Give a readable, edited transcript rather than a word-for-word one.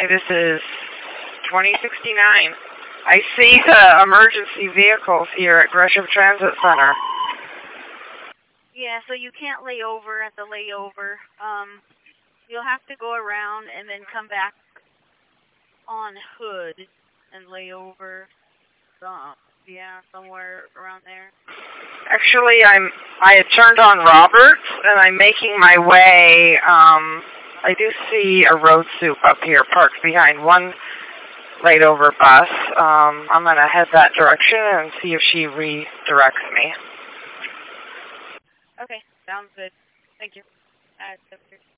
This is 2069. I see the emergency vehicles here at Gresham Transit Center. Yeah, so you can't lay over at the layover. You'll have to go around and then come back on Hood and lay over. Yeah, somewhere around there. Actually, I had turned on Roberts, and I'm making my way. I do see a road soup up here parked behind one layover bus. I'm going to head that direction and see if she redirects me. Okay, sounds good. Thank you.